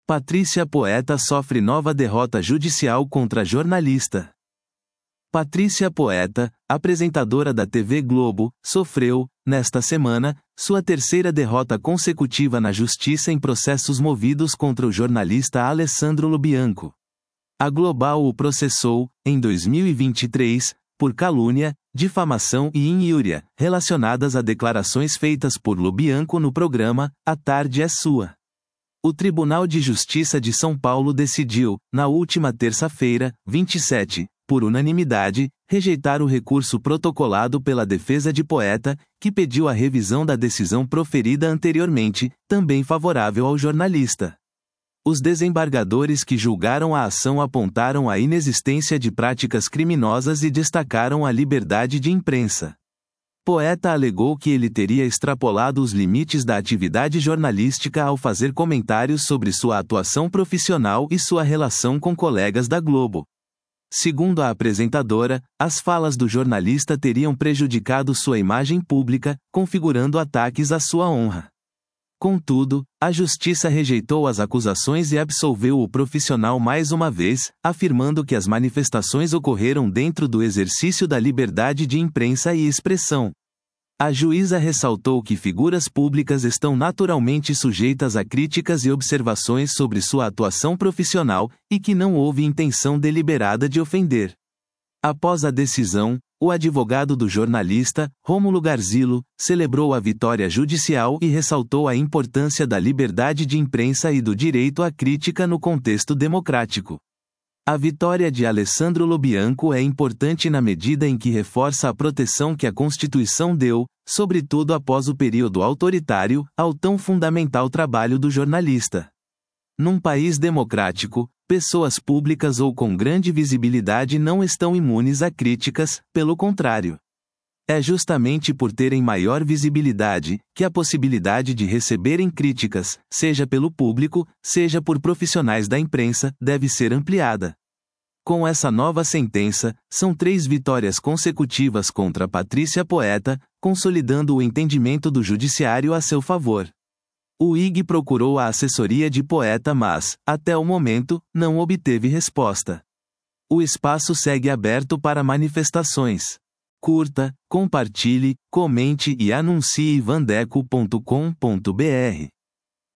Patrícia Poeta sofre nova derrota judicial contra jornalista. Patrícia Poeta, apresentadora da TV Globo, sofreu, nesta semana, sua terceira derrota consecutiva na justiça em processos movidos contra o jornalista Alessandro Lobianco. A Global o processou, em 2023, por calúnia, difamação e injúria, relacionadas a declarações feitas por Lobianco no programa A Tarde é Sua. O Tribunal de Justiça de São Paulo decidiu, na última terça-feira, 27, por unanimidade, rejeitar o recurso protocolado pela defesa de Poeta, que pediu a revisão da decisão proferida anteriormente, também favorável ao jornalista. Os desembargadores que julgaram a ação apontaram a inexistência de práticas criminosas e destacaram a liberdade de imprensa. Poeta alegou que ele teria extrapolado os limites da atividade jornalística ao fazer comentários sobre sua atuação profissional e sua relação com colegas da Globo. Segundo a apresentadora, as falas do jornalista teriam prejudicado sua imagem pública, configurando ataques à sua honra. Contudo, a justiça rejeitou as acusações e absolveu o profissional mais uma vez, afirmando que as manifestações ocorreram dentro do exercício da liberdade de imprensa e expressão. A juíza ressaltou que figuras públicas estão naturalmente sujeitas a críticas e observações sobre sua atuação profissional, e que não houve intenção deliberada de ofender. Após a decisão, o advogado do jornalista, Rômulo Garzilo, celebrou a vitória judicial e ressaltou a importância da liberdade de imprensa e do direito à crítica no contexto democrático. A vitória de Alessandro Lobianco é importante na medida em que reforça a proteção que a Constituição deu, sobretudo após o período autoritário, ao tão fundamental trabalho do jornalista. Num país democrático, pessoas públicas ou com grande visibilidade não estão imunes a críticas, pelo contrário. É justamente por terem maior visibilidade, que a possibilidade de receberem críticas, seja pelo público, seja por profissionais da imprensa, deve ser ampliada. Com essa nova sentença, são 3 vitórias consecutivas contra Patrícia Poeta, consolidando o entendimento do judiciário a seu favor. O IG procurou a assessoria de Poeta, mas, até o momento, não obteve resposta. O espaço segue aberto para manifestações. Curta, compartilhe, comente e anuncie vandeco.com.br.